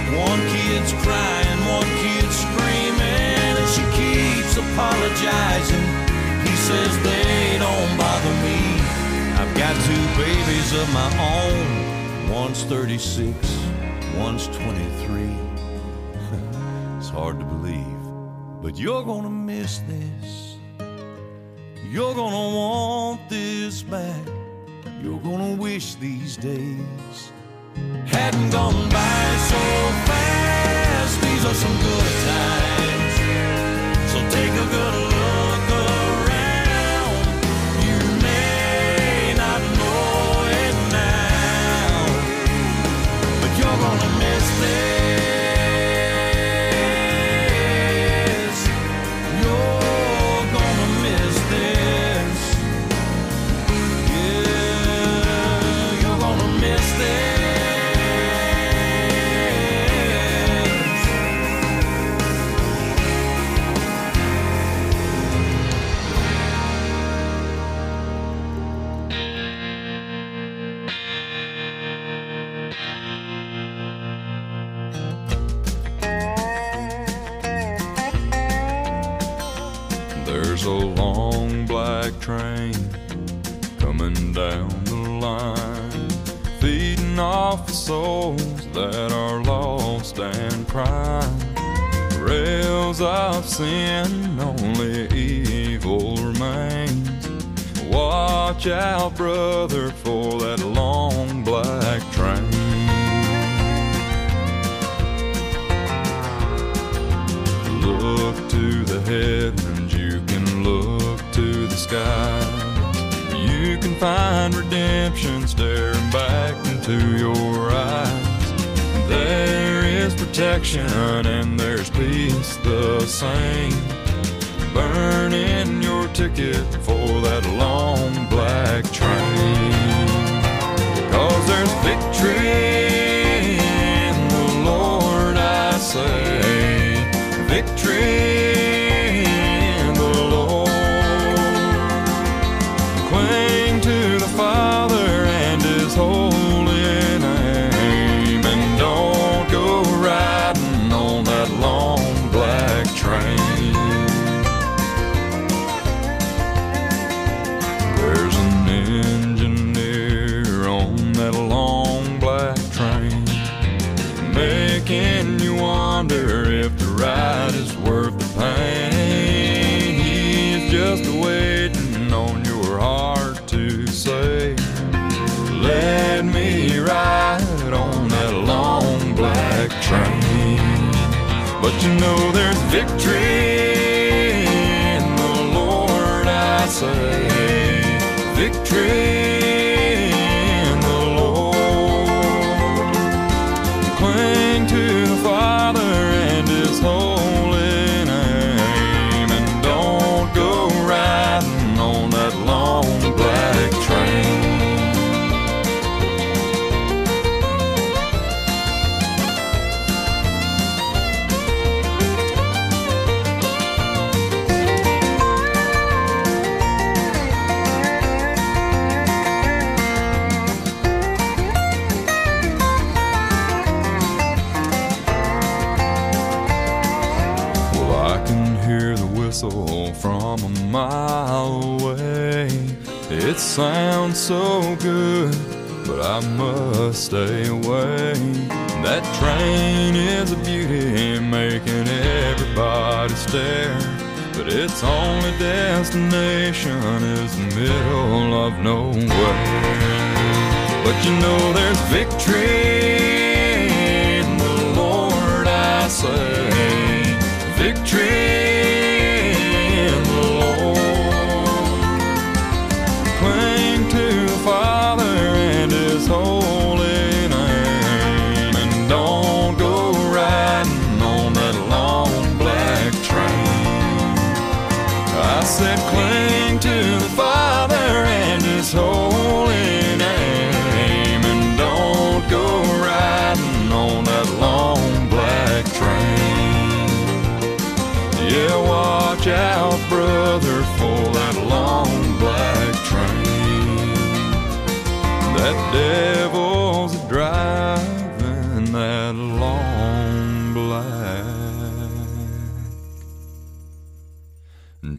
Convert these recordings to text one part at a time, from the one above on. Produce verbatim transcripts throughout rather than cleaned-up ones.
One kid's crying, one kid's screaming, and she keeps apologizing. He says they don't bother me. I've got two babies of my own. One's thirty-six, one's twenty-three. It's hard to believe, but you're gonna miss this. You're gonna want this back. You're gonna wish these days hadn't gone by so fast. These are some good times, so take a good look around. You may not know it now, but you're gonna miss this. You're gonna miss this. Yeah, you're gonna miss this. There's a long black train coming down the line, feeding off the souls that are lost and crying. Rails of sin, only evil remains. Watch out, brother, for that long black train. Look to the heavens, you can look to the sky. You can find redemption staring back into your eyes. There is protection and there's peace the same. Burn in your ticket for that long black train. 'Cause there's victory in the Lord, I say. Victory in the Lord. Cling to the Father and His holy name, and don't go riding on that long black train. There's an engineer on that long black train, making you wonder if the ride is worth the pain. He's just waiting on your heart to say, let me ride on that long black train. But you know there's victory in the Lord, I say. Victory in the Lord. Cling to the Father and His holy name, and don't go riding on that long black train. From a mile away, it sounds so good, but I must stay away. That train is a beauty, making everybody stare, but its only destination is the middle of nowhere. But you know there's victory in the Lord, I say. Victory in the Lord. Cling to the Father and His holy name, and don't go riding on that long black train. I said cling to the Father and His holy name, and don't go riding on that long black train. Yeah, watch out, brother, for that long black train. That devil's driving that long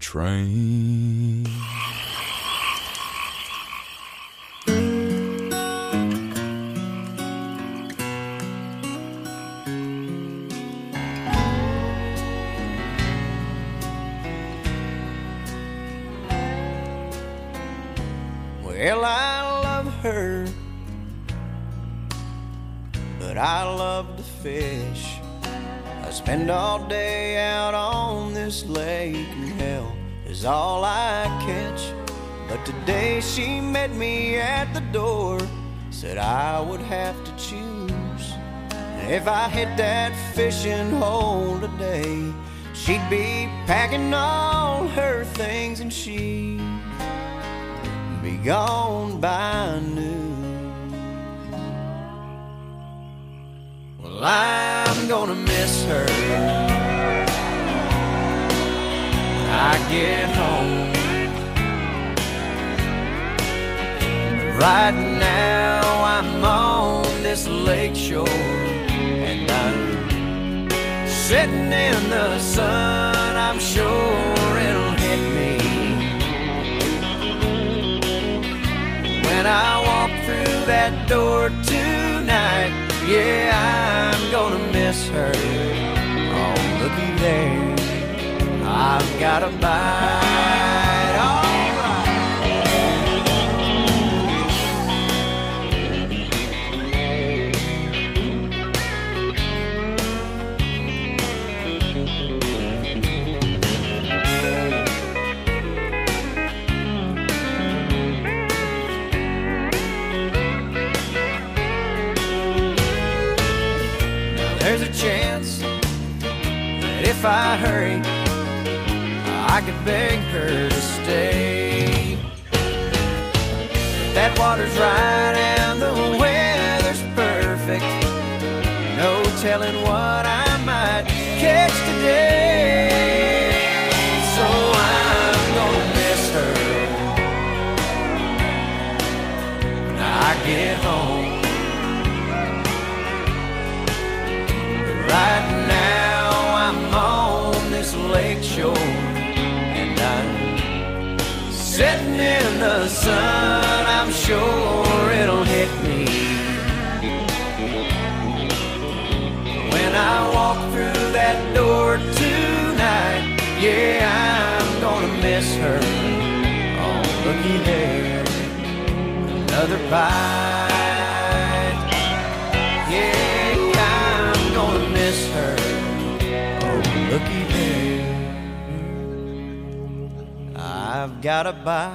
train. Well, I love her, but I love to fish. I spend all day out on this lake, and hell is all I catch. But today she met me at the door, said I would have to choose. And if I hit that fishing hole today, she'd be packing all her things and she'd be gone by noon. Well, I'm gonna miss her when I get home. Right now I'm on this lake shore, and I'm sitting in the sun. I'm sure it'll hit me when I walk through that door tonight. Yeah, I'm gonna miss her. Oh, looky there, I've got a bite. All there's a chance that if I hurry, I could beg her to stay. But that water's right and the weather's perfect. No telling what I might catch today. So I'm gonna miss her when I get home. Right now I'm on this lake shore, and I'm sitting in the sun. I'm sure it'll hit me when I walk through that door tonight. Yeah, I'm gonna miss her. Oh, looky there, another bite. Yeah, I'm gonna miss her. Oh, looky there, I've got a bite.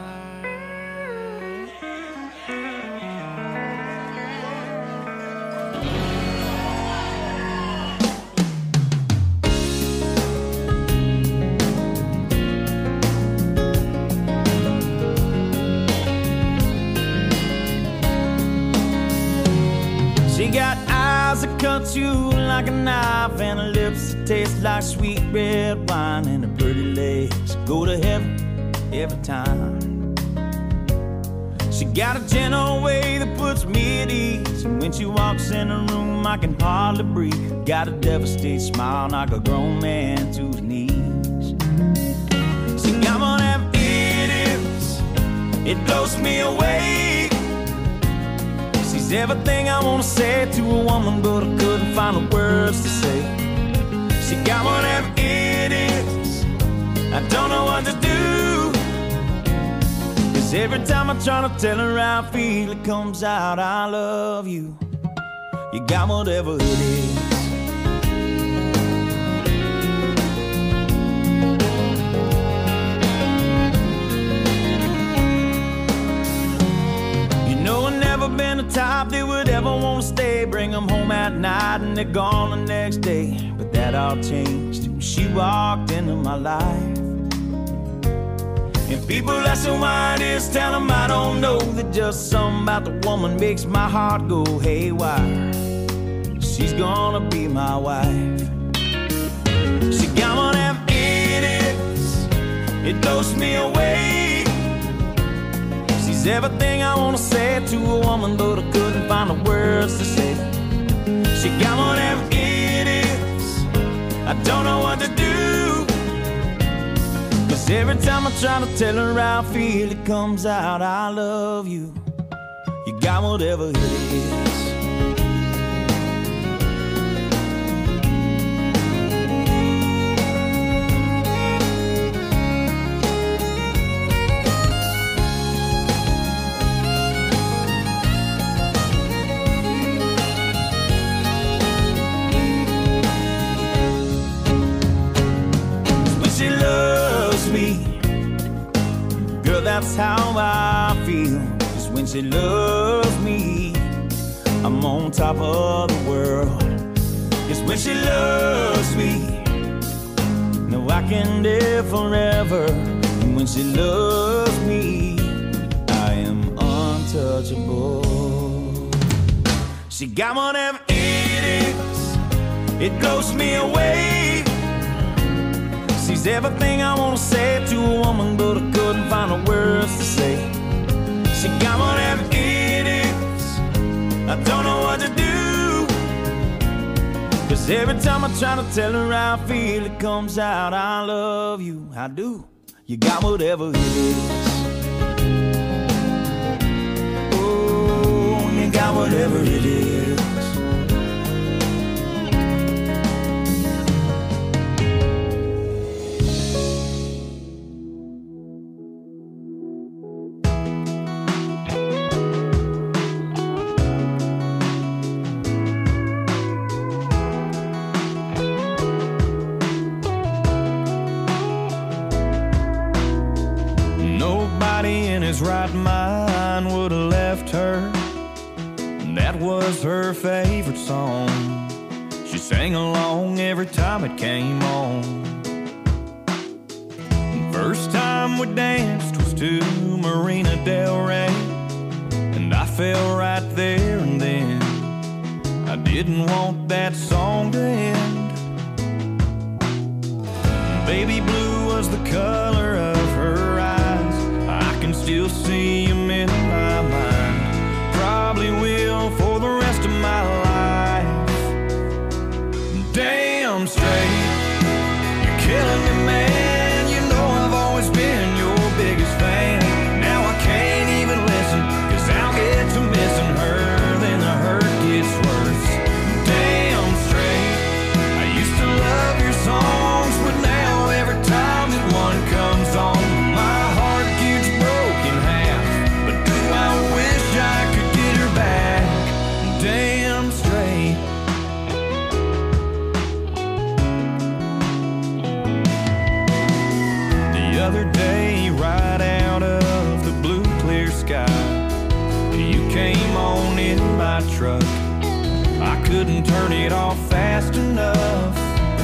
She got eyes that cut you like a knife, and her lips that taste like sweet red wine, and her pretty legs go to heaven every time. She got a gentle way that puts me at ease, and when she walks in the room I can hardly breathe. Got a devastated smile, knock a grown man to his knees. She got one of them idiots, it blows me away. She's everything I wanna say to a woman, but I couldn't find the words to say. She got one of them idiots, I don't know what to do. Cause every time I try to tell her how I feel, it comes out, I love you. You got whatever it is. Been the type that would ever want to stay, bring them home at night and they're gone the next day. But that all changed when she walked into my life. And people asking why it is, tell them I don't know, that just something about the woman makes my heart go haywire. She's gonna be my wife. She got one of them idiots, it blows me away. She's everything I wanna say to a woman, but I couldn't find the words to say. She got one of them idiots, I don't know what to do. Cause every every time I try to tell her how I feel, it comes out, I love you. You got whatever it is. That's how I feel. Just when she loves me, I'm on top of the world. Just when she loves me, no, I can live forever. And when she loves me, I am untouchable. She got whatever it is, it blows me away. She's everything I wanna say to a woman, but I couldn't find the words to say. She got whatever it is, I don't know what to do. Cause every time I try to tell her how I feel, it comes out, I love you, I do. You got whatever it is. Oh, you got whatever it is. Right mind would have left her. That was her favorite song. She sang along every time it came on. First time we danced was to Marina Del Rey, and I fell right there and then. I didn't want that song to end. Baby blue was the color of her eyes. I can still see him in my mind. Probably will for the rest of my life. Damn straight, you're killing me, man. You know I've always been your biggest fan. Now I can't even listen, cause I'll get to missing her, then the hurt gets worse. Damn straight, I used to love your songs, but now every time that one comes on, my heart gets broken half. But do I wish I could get her back? Damn straight. The other day, right out of the blue clear sky, you came on in my truck. I couldn't turn it off fast enough.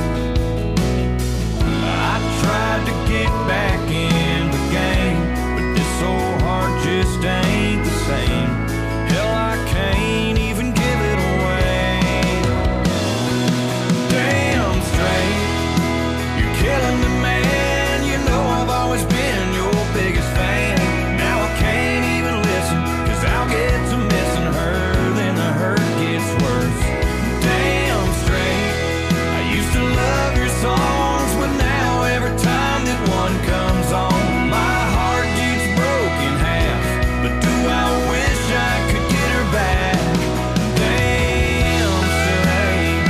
I tried to get back in the game, but this old heart just ain't the same. Hell, I can't even give it away. Damn straight, you're killing me, man. You know I've always been your biggest fan. Now I can't even listen, cause I'll get to missing her, then the hurt gets worse. Damn straight, I used to love your songs, but now every time that one comes on, my heart gets broken half. But do I wish I could get her back? Damn straight.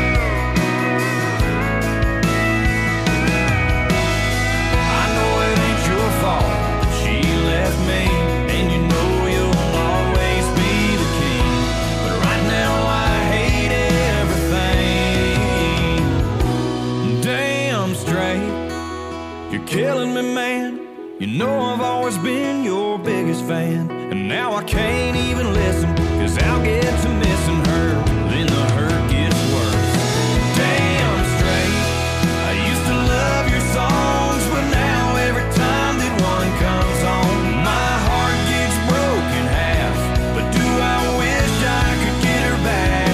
I know it ain't your fault that she left me, and you know you'll always be the king. But right now I hate everything. Damn straight, you're killing me, man. You know I've always been your biggest fan, and now I can't even listen, cause I'll get to missing her, then the hurt gets worse. Damn straight, I used to love your songs, but now every time that one comes on, my heart gets broken half. But do I wish I could get her back?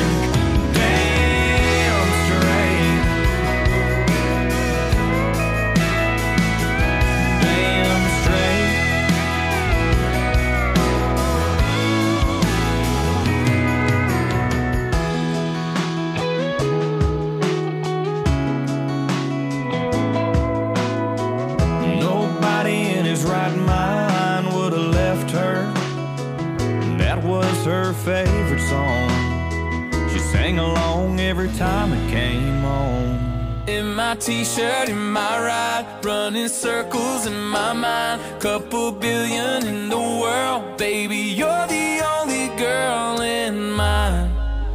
Damn straight. Damn straight. song. She sang along every time it came on. In my t-shirt, in my ride, running circles in my mind. Couple billion in the world, baby, you're the only girl in mine.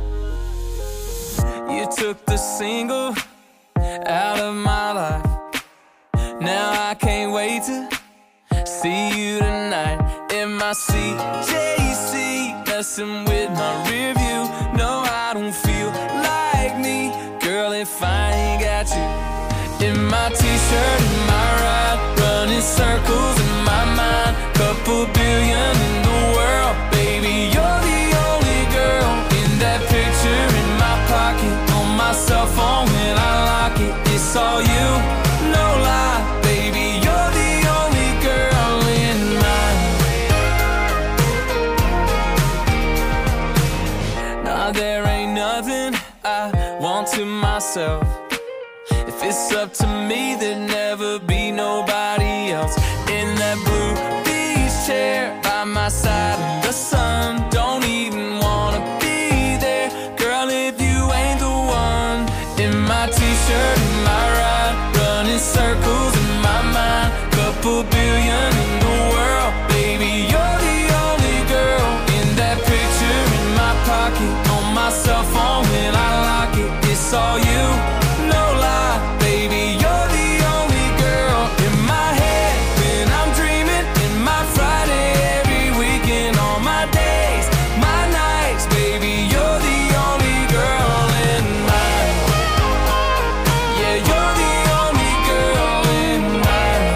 You took the single out of my life. Now I can't wait to see you tonight. In my C J C, messing with my rear view. No, I don't feel like me, girl, if I ain't got you. In my t-shirt, in my ride, running circles in my mind. Couple billion in the world, baby, you're the only girl. In that picture in my pocket, on my cell phone when I lock it, it's all you, no lie, baby, you're the only girl in mine. Nah, there ain't nothing I want to myself. If it's up to me, there'd never be nobody else. In that blue beach chair by my side in the sun, don't even wanna be there, girl, if you ain't the one. In my t-shirt, in my ride, running circles in my mind. Couple billion in the world, baby, you're the only girl. In that picture in my pocket, on my cell phone when I lock it, it's all you, no lie, baby, you're the only girl. In my head when I'm dreaming, in my Friday every weekend, all my days, my nights, baby, you're the only girl in mine. Yeah, you're the only girl in mine.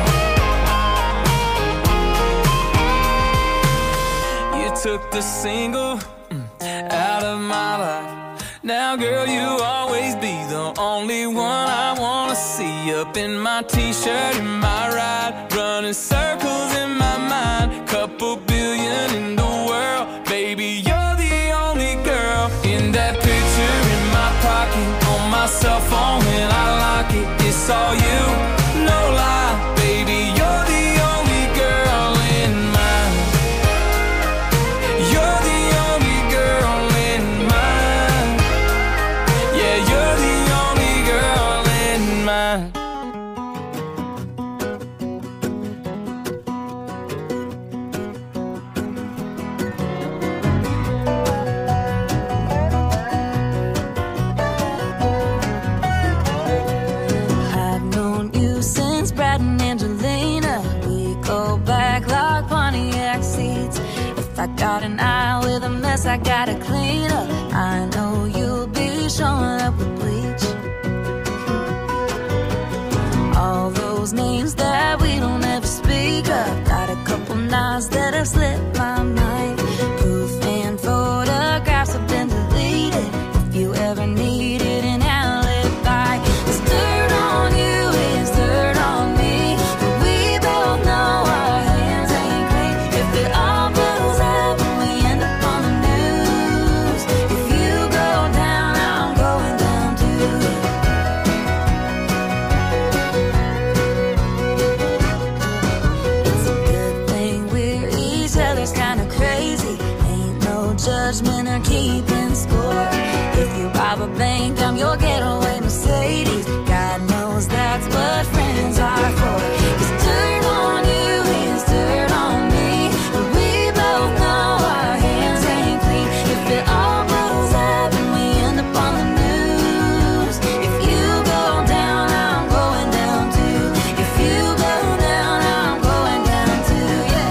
You took the single mm, out of my life. Now, girl, you always be the only one I wanna see. Up in my t-shirt, in my ride, running circles in my mind. Couple billion in the world, baby, you're the only girl. In that picture in my pocket, on my cell phone when I lock it, it's all you, no lie, baby, you're the only girl in mine. You're the only girl in mine. Yeah, you're the only girl in mine. I've known you since Brad and Angelina. We go back like Pontiac seats. If I got an eye with a mess, I gotta clean up. I know you'll be showing up with bleach. All those names that we don't ever speak of. Got a couple knives that have slipped my mind. Proof and photographs have been deleted. If you ever needed an alibi, there's dirt on you, it's dirt on me. But we both know our hands ain't clean. If it all blows up and we end up on the news, if you go down, I'm going down too. It's a good thing we're each other's kinda crazy. Ain't no judgment or keeping score. If you rob a bank, I'm your getaway Mercedes. God knows that's what friends are for. It's dirt on you, it's dirt on me. But we both know our hands ain't clean. If it all blows up and we end up on the news, if you go down, I'm going down too. If you go down, I'm going down too, yeah.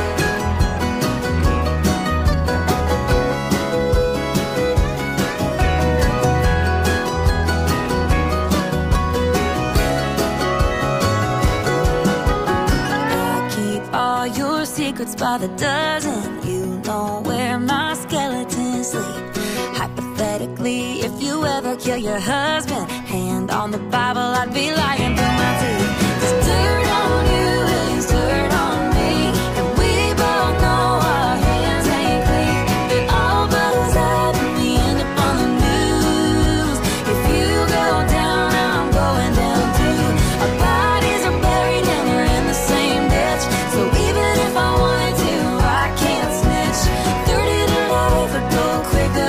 I keep all your secrets by the dozen. You know where my skeletons sleep. Hypothetically, if you ever kill your husband, hand on the Bible, I'd be lying through my teeth. There's dirt on you, it's dirt on me. And we both know our hands ain't clean. It all blows up and we end up on the news. If you go down, I'm going down too. Our bodies are buried and we're in the same ditch. So even if I wanted to, I can't snitch. thirty to life would go quicker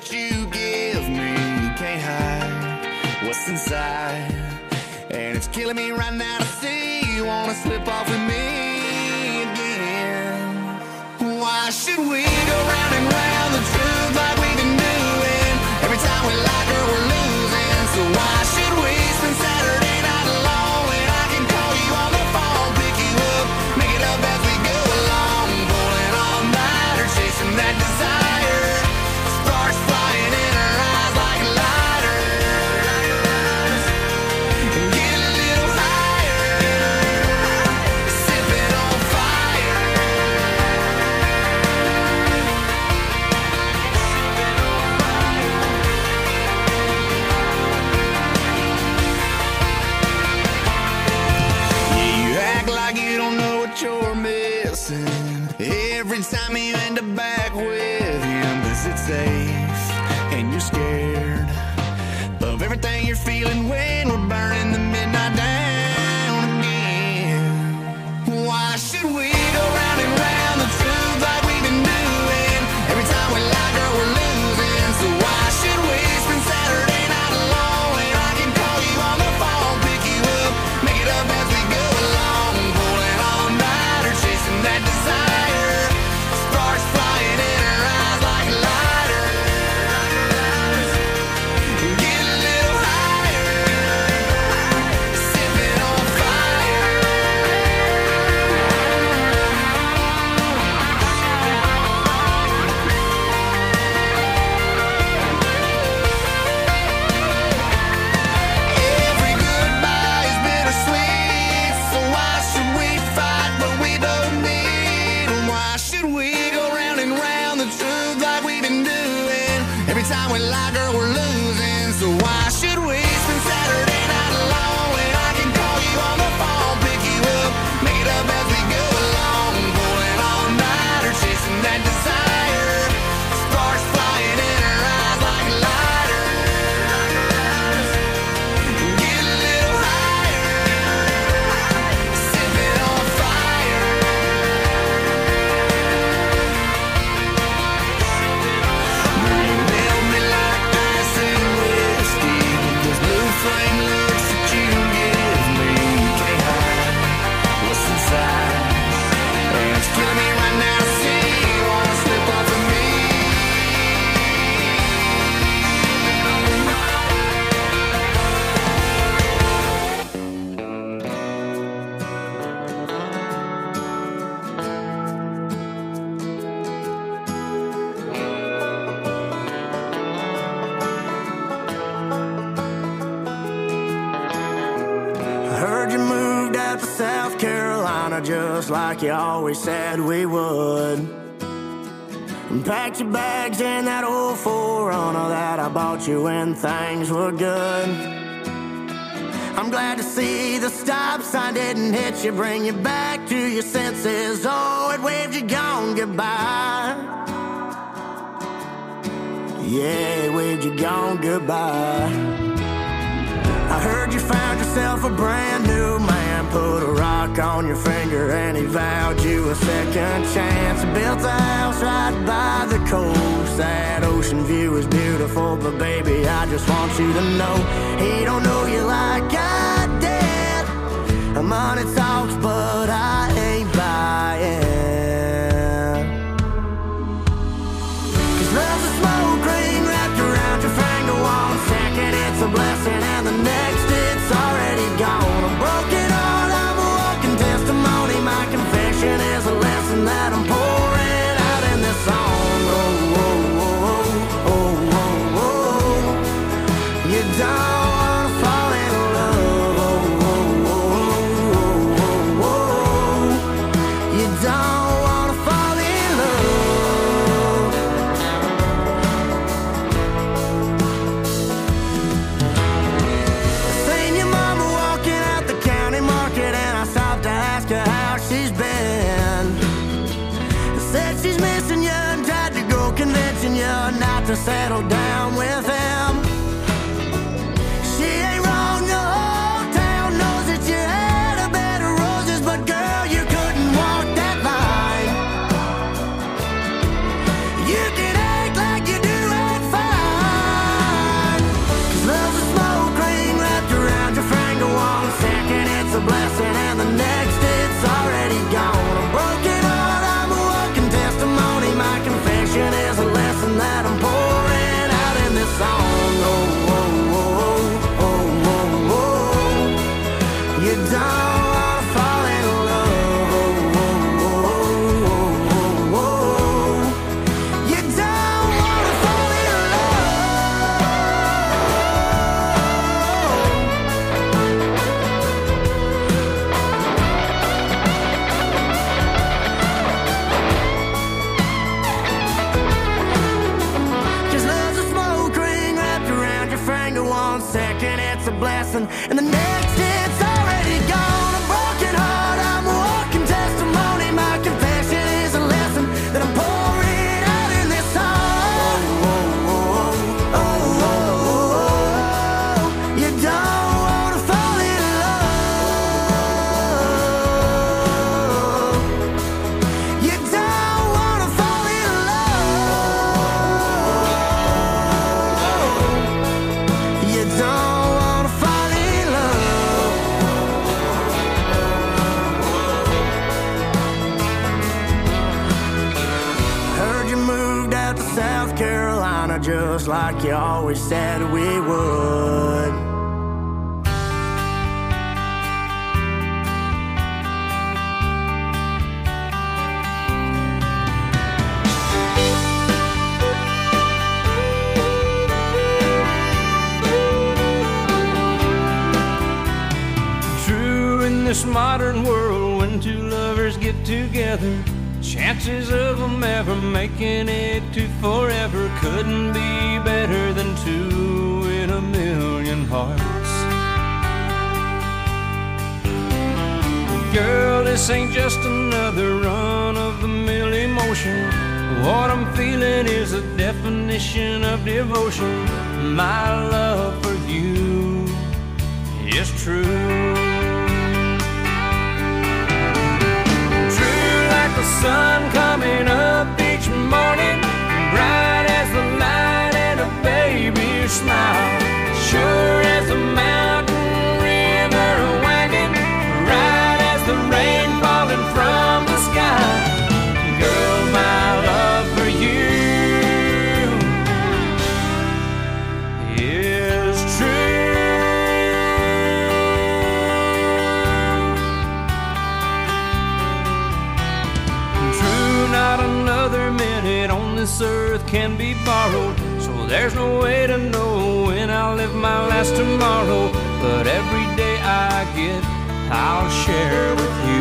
that you give me. You can't hide what's inside, and it's killing me right now to see you wanna slip off with me again. Why should we go round and round the truth like we've been doing? Every time we like her, we're losing. So why should we spend Saturday night alone when I can call you on the phone, pick you up, make it up as we go along, pulling all nighter, chasing that desire, sparks flying in her eyes like lighters, and get a little higher, sipping on fire. You're missing every time you end up back with him, 'cause it's safe and you're scared of everything you're feeling when we're burning the midnight down again. Why should we go round and round the truth like we've been doing? Every time we like her, we're losing. So why should we spend Saturday night alone when I can call you on the phone, pick you up, make it up as we go along, pulling all nighter, chasing that desire, sparks flying in her eyes like lighters, get a little higher, sipping on fire. Every goodbye is bittersweet, so why should we fight what we don't need? And why should we go round and round the truth like we've been doing? Every time we like her, we're losing. So why should we spend Saturday night alone when I can call you on the phone, pick you up, make it up as we go along, pulling all nighter, chasing that desire, sparks flying in her eyes like lighters, get a little higher, sipping on fire. You melt me like ice and whiskey with those blue flame looks that you give me. You can't hide what's inside, and it's killing me right now to see you wanna slip off of me. I heard you moved out to South Carolina just like you always said we would, and packed your bags in that old four runner that I bought you when things were good. I'm glad to see the stop sign didn't hit you, bring you back to your senses. Oh, it waved you gone goodbye. Yeah, it waved you gone goodbye. I heard you found yourself a brand new man, put a rock on your finger and he vowed you a second chance. Built a house right by the coast, that ocean view is beautiful, but baby, I just want you to know he don't know you like I did. Money talks, but I ain't buying, 'cause love's a smoke ring wrapped around your finger. One second it's a blessing and the next it's already gone. A broken heart, I'm a walking testimony. My confession is a lesson that I'm pouring out in this song. Oh, oh, oh, oh, oh, oh. You don't wanna fall in love. Oh, oh, oh, oh, oh, oh. You don't wanna fall in love. Seen your mama walking out the county market and I stopped to ask her how she's been. Said she's missing you and tried to go convincing you not to settle down with him. She ain't wrong, the whole town knows that you had a bed of roses, but girl, you couldn't walk that line. You can act like you do and fine. second it's a blessing, and the next it's already gone. A broken heart, I'm a walking testimony. My confession is a lesson that I'm pouring out in this song. Oh, oh, oh, oh, oh, oh. You don't wanna fall in love. You don't wanna fall in love. You don't wanna fall in love. Heard you moved out to South Carolina just like you always said we would. True, in this modern world, when two lovers get together, chances of them ever making it to forever couldn't be better than two in a million hearts. Girl, this ain't just another run-of-the-mill emotion. What I'm feeling is a definition of devotion. My love for you is true. True like the sun coming up each morning, bright as the light and a baby's smile, sure as a mountain river winding, right as the rain falling from the sky. Girl, my love for you is true. True, not another minute on this earth can be borrowed, so there's no way to know when I'll live my last tomorrow. But every day I get, I'll share with you.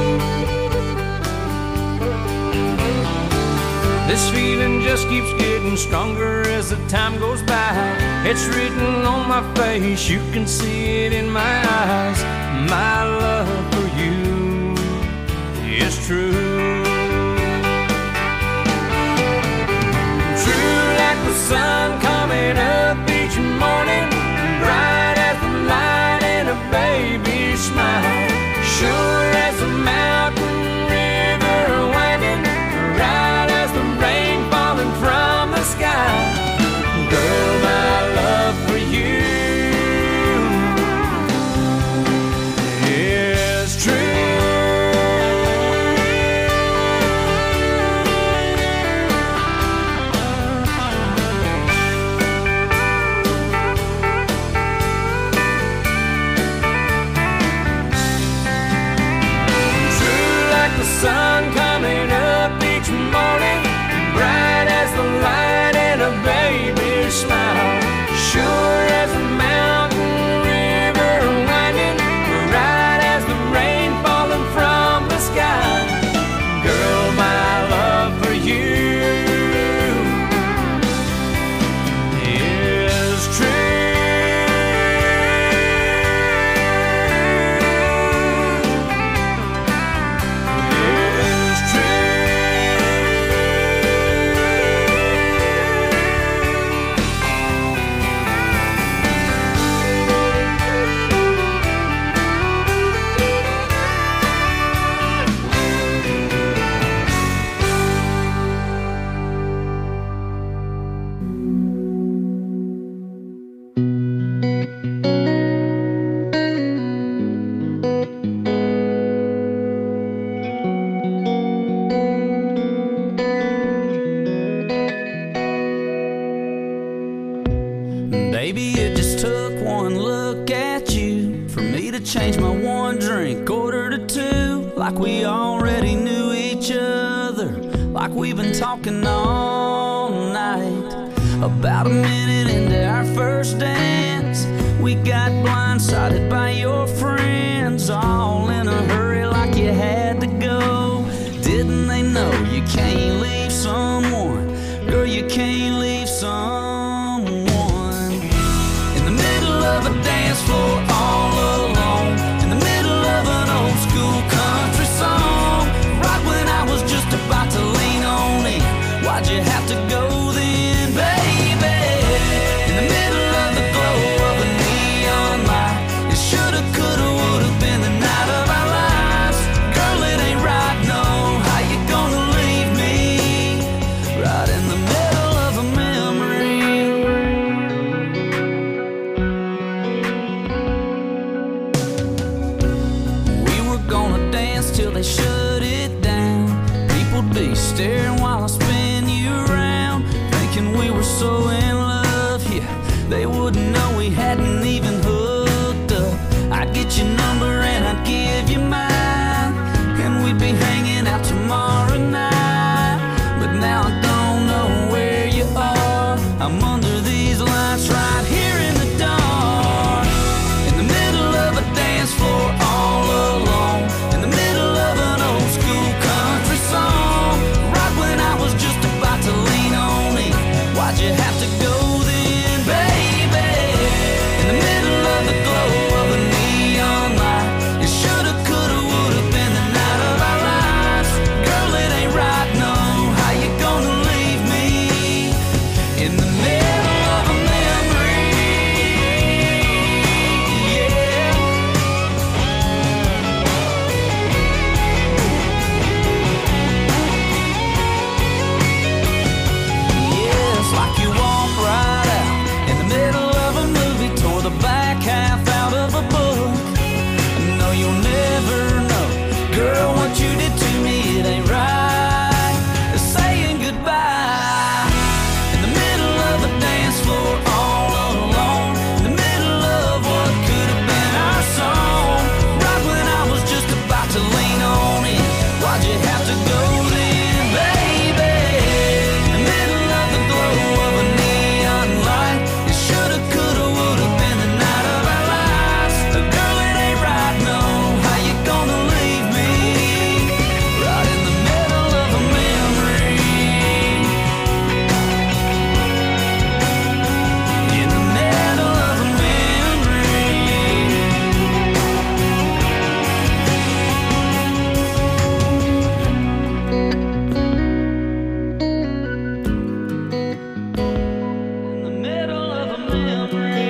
This feeling just keeps getting stronger as the time goes by. It's written on my face, you can see it in my eyes. My love for you is true. True like the sun coming up each morning, bright as the light and a baby's smile, sure as a mountain river winding, right as the rain falling from the sky. Girl, my love for you is true. Sun coming up each morning, bright as the light and a baby's smile, sure as a mountain river winding, right as the rain falling from the sky. Girl, my love for you is true. Baby, it just took one look at you for me to change my one drink order to two. Like we already knew each other, like we've been talking all night. About a minute into our first dance, we got blindsided by your friends, all in a hurry like you had to go. Didn't they know you can't leave someone? Girl, you can't leave someone in the middle of a these lights right here in the dark, in the middle of a dance floor all alone, in the middle of an old school country song, right when I was just about to lean on it. Why'd you have to go then, baby? In the middle of the glow of a neon light, it shoulda, coulda, woulda been the night of our lives. Girl, it ain't right, no. How you gonna leave me in the middle of a memory? Yeah. Yeah, it's like you walk right out in the middle of a movie, tore the back half out of a book. No, you'll never know, girl, what you did to me, it ain't right. Saying goodbye in the middle of a dance floor all alone, in the middle of what could have been our song, right when I was just about to lean on it. Why'd you have to go then, baby? In the middle of the glow of a neon light, it shoulda, coulda, woulda been the night of our lives. Girl, it ain't right, no. How you gonna leave me right in the middle of a memory? In the middle of a memory. In the middle of a memory.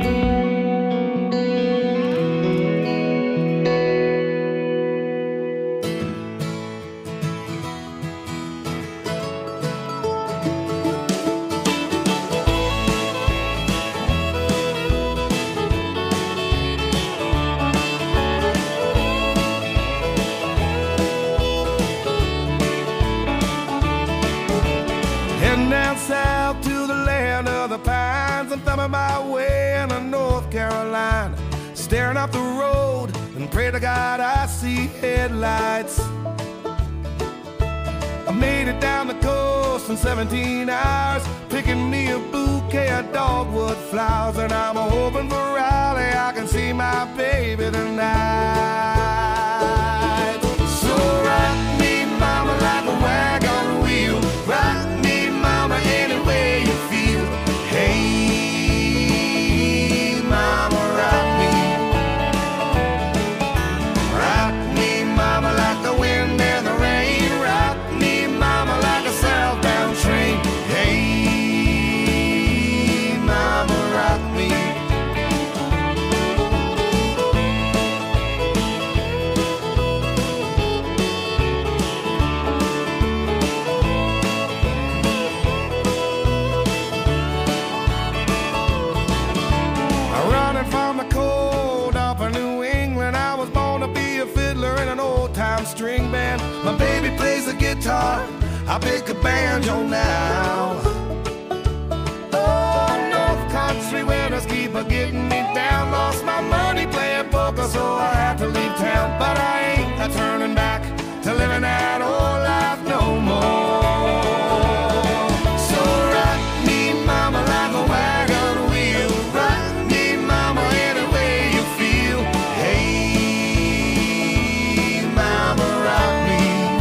Heading down south to the land of the pines. I'm thumbing my way into North Carolina, staring up the road and pray to God I see headlights. I made it down the coast in seventeen hours, picking me a bouquet of dogwood flowers, and I'm hoping for Raleigh I can see my baby tonight. So rock me, mama, like a wagon wheel. Rock me, mama, any way you feel. Hey, mama, rock me. Rock me, mama, like the wind and the rain. Rock me, mama, like a southbound train. Hey, mama, rock me. Running from the cold up in New England, I was born to be a fiddler in an old-time string band. My baby plays the guitar, I pick a banjo now. Oh, North Country winters keep a getting me down. Lost my money playing poker, so I had to leave town. But I ain't a turning back to living that old life no more. So rock me, mama, like a wagon wheel. Rock me, mama, any way you feel. Hey, mama, rock me.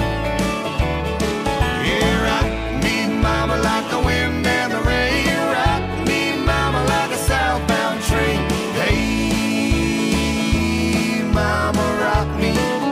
Yeah, rock me, mama, like the wind and the rain. Rock me, mama, like a southbound train. Hey, mama, rock me.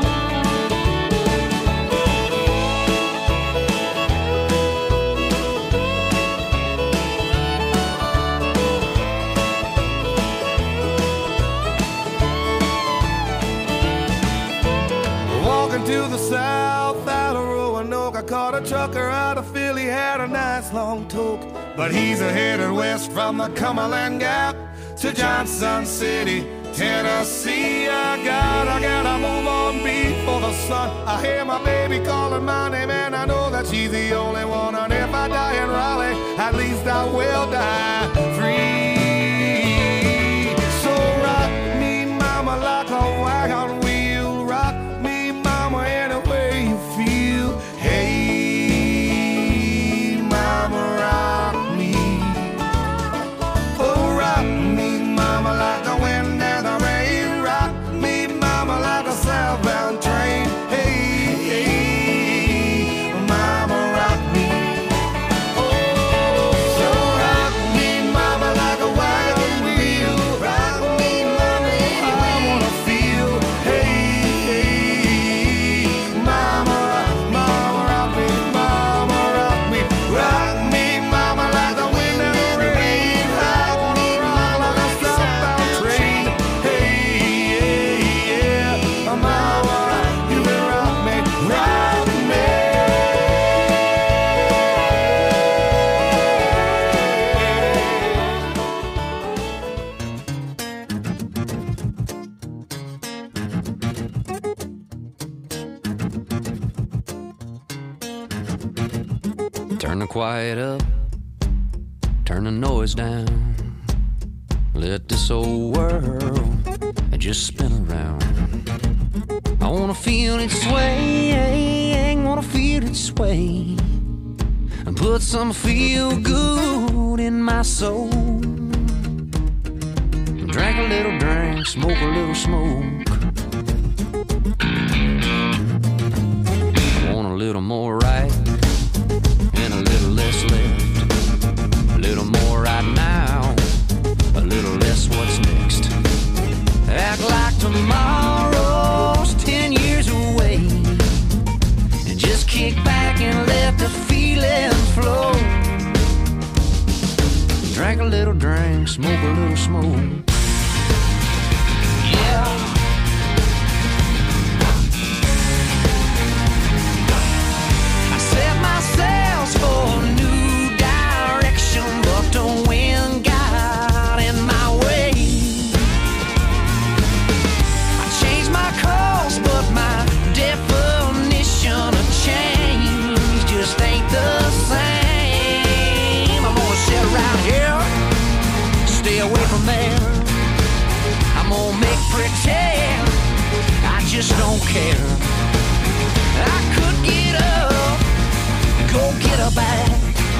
Walking to the south out of Roanoke, I caught a trucker out of Philly, had a nice long toke. But he's a headed west from the Cumberland Gap to Johnson City, Tennessee. I got, I gotta move on before the sun. I hear my baby calling my name, and I know that she's the only one. And if I die in Raleigh, at least I will die free. So rock me, mama, like a wagon wheel. Rock me, mama, any way you feel. Hey, mama, rock me. Turn the quiet up, turn the noise down. Let this old world just spin around. I wanna feel it sway, wanna feel it sway, and put some feel good in my soul. Drink a little drink, smoke a little smoke. Want a little more right and a little less left. A little more right now, a little less what's next. Act like tomorrow's ten years away, and just kick back and let the feeling flow. Drink a little drink, smoke a little smoke. Yeah. I set my sails for a new direction, but the wind got in my way. I changed my course, but my definition of change just ain't the same. I'm gonna sit around here, stay away from there. I'm gonna make pretend I just don't care. I could get up, go get her back,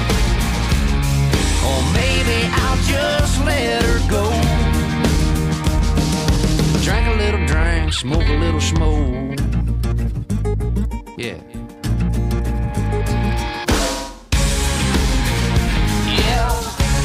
or maybe I'll just let her go. Drink a little drink, smoke a little smoke. Yeah. Yeah.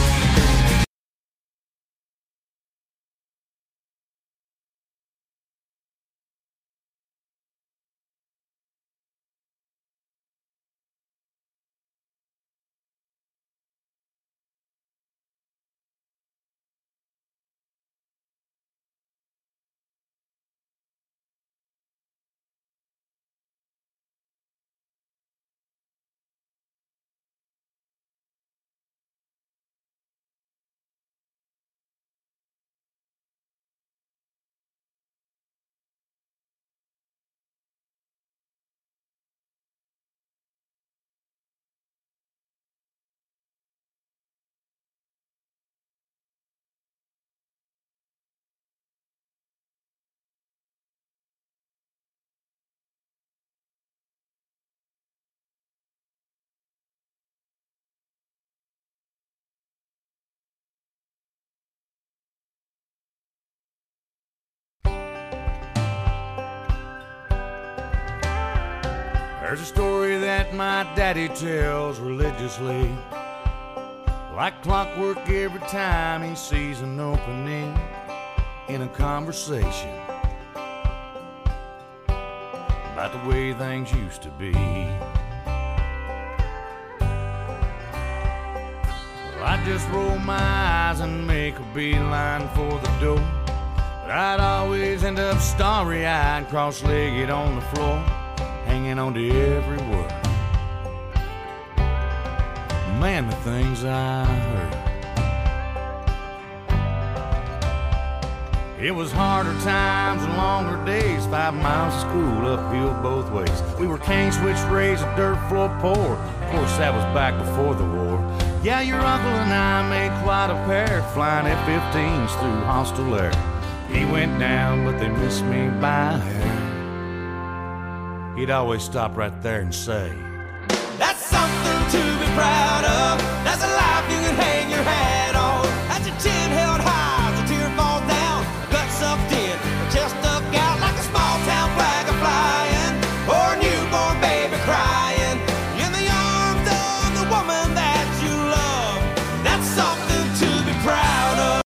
There's a story that my daddy tells religiously, like clockwork every time he sees an opening in a conversation about the way things used to be. Well, I just roll my eyes and make a beeline for the door, but I'd always end up starry-eyed, cross-legged on the floor, hanging on to every word. Man, the things I heard. It was harder times and longer days, five miles of school uphill both ways. We were cane switch raised, a dirt floor poor. Of course, that was back before the war. Yeah, your uncle and I made quite a pair, flying F fifteens through hostile air. He went down, but they missed me by a hair. He'd always stop right there and say, That's something to be proud of. That's a life you can hang your hat on. That's your chin held high as a tear falls down. Gut sucked in, chest stuck out like a small town flag a flying, or a newborn baby crying in the arms of the woman that you love. That's something to be proud of.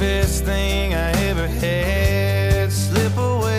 safest thing